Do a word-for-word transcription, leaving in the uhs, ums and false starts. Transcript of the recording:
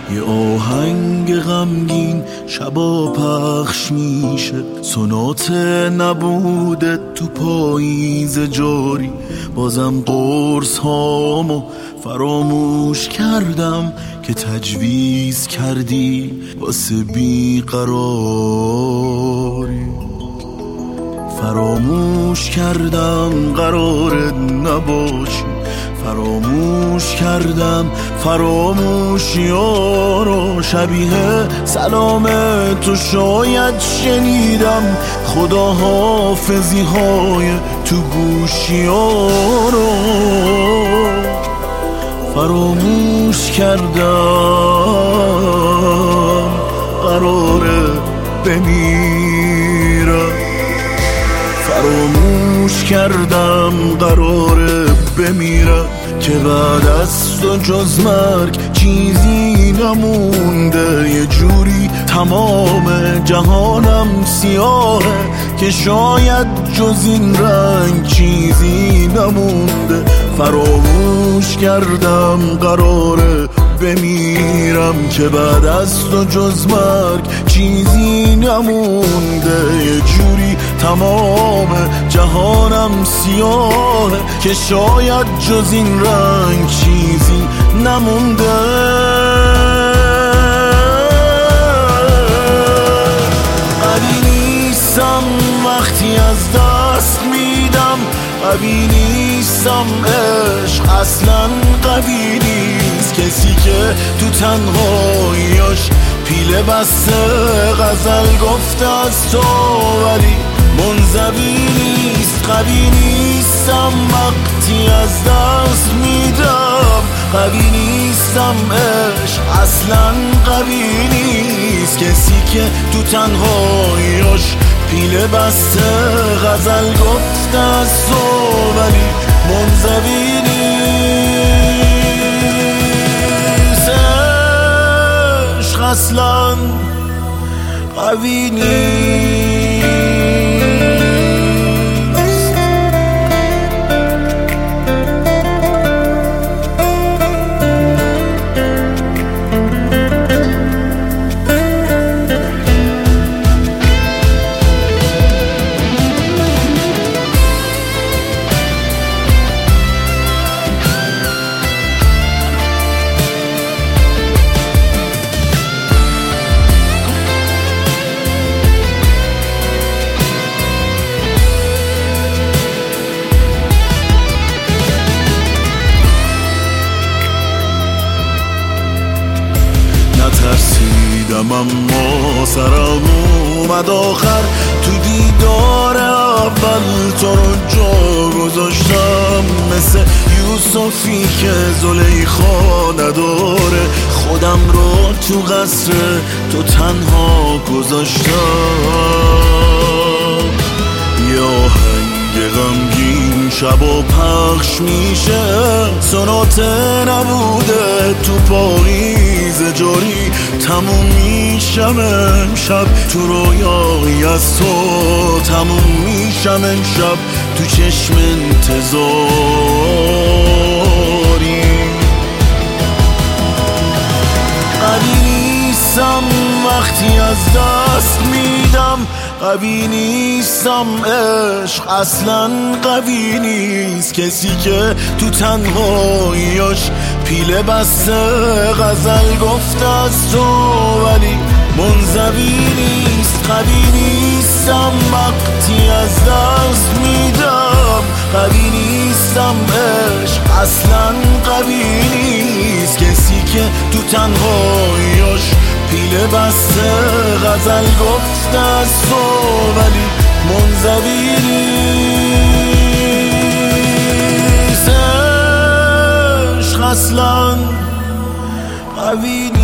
یه آهنگ غمگین شبا پخش میشه، سونات نبوده تو پاییز جاری. بازم قرص هامو فراموش کردم که تجویز کردی واسه بیقراری. فراموش کردم قرار نباشی، فراموش کردم فراموشی‌ها رو. شبیه سلام تو شاید شنیدم خدا حافظی های تو گوشی‌ها رو. فراموش کردم قراره بمیرم، فراموش کردم قراره بمیرم که بعد از تو جز مرگ چیزی نمونده. یه جوری تمام جهانم سیاهه که شاید جز این رنگ چیزی نمونده. فراموش کردم قراره بمیرم که بعد از تو جز مرگ چیزی نمونده. یه جوری تمام جهانم سیاهه که شاید جز این رنگ چیزی نمونده. قوی نیستم وقتی از دست میدم، قوی نیستم عشق اصلا قوی نیست. کسی که تو تنهاییاش پیله بسته غزل گفته از تو ولی منزوی نیست. قوی نیستم وقتی از دست میدم، قوی نیستم عشق اصلا قوی نیست. کسی که تو تنهاییاش پیله بسته غزل گفته از تو ولی منزوی نیست. عشق اصلا قوی نیست. ترسیدم اما سرم اومد آخر، تو دیدار اول تو رو جا گذاشتم. مثل یوسفی که زلیخا نداره، خودم رو تو قصر تو تنها گذاشتم. یه آهنگ غمگین شبا پخش میشه، سونات نبوده تو پاییز جاری. تموم میشم امشب تو رویایی از تو، تموم میشم امشب تو چشم انتظاری. قوی نیستم وقتی از دست میدم، قوی نیستم عشق اصلا قوی نیست. کسی که تو تنهاییاش پیله بسته غزل گفته از تو ولی منزوی نیست. قوی نیستم وقتی از دست میدم، قوی نیستم عشق اصلا قوی نیست. کسی که تو تنهاییاش پیله بسته غزل گفته از تو ولی منزوی نیست. عشق اصلا قوی نیست.